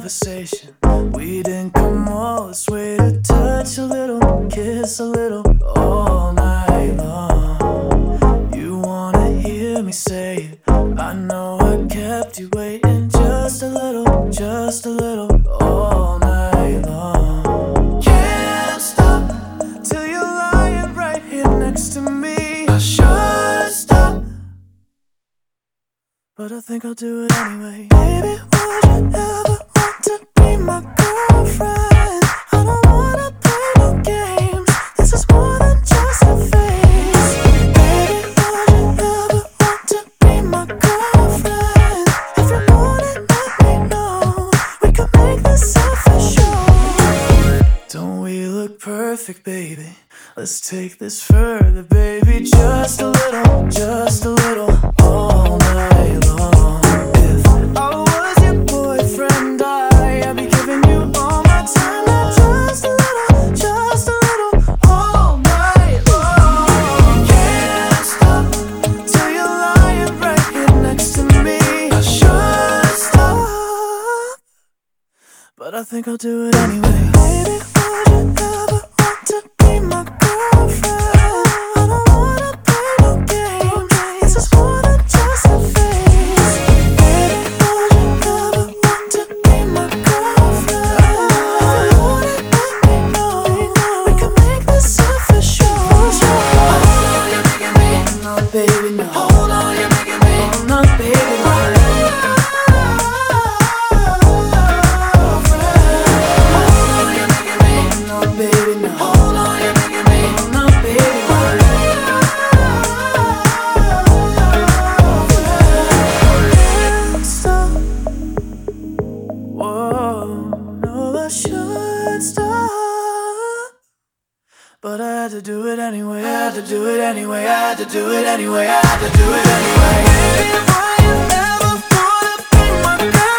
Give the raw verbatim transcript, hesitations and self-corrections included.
conversation. We didn't come all this way to touch a little, kiss a little, all night long. You wanna hear me say it, I know I kept you waiting just a little, just a little, all night long. Can't stop till you're lying right here next to me. I should stop, but I think I'll do it anyway. Baby, would you ever want to be my girlfriend? I don't wanna play no games, this is more than just a phase. Baby, would you ever want to be my girlfriend? If you want it, let me know, we can make this up for sure. Don't we look perfect, baby? Let's take this further, baby. Just a little, just a little, all night long. If I was your boyfriend, I, I'd be giving you all my time. Now just a little, just a little, all night long. Can't stop till you're lying right here next to me. I should stop, but I think I'll do it anyway. Baby, would you ever want to be my girlfriend? I don't wanna play no games, this is more than just a phase. Baby, would you ever want to be my girlfriend? If you want it, let me know, we can make this up for sure. Hold on, you're making me, no baby, no. Hold on, you're making me, oh no baby, no. Baby, no. Hold on, you're making me, oh no, baby, can't stop. Whoa, no, I should stop, but I had to do it anyway. I had to do it anyway. I had to do it anyway. I had to do it anyway. Baby, why you never wanna be my girl?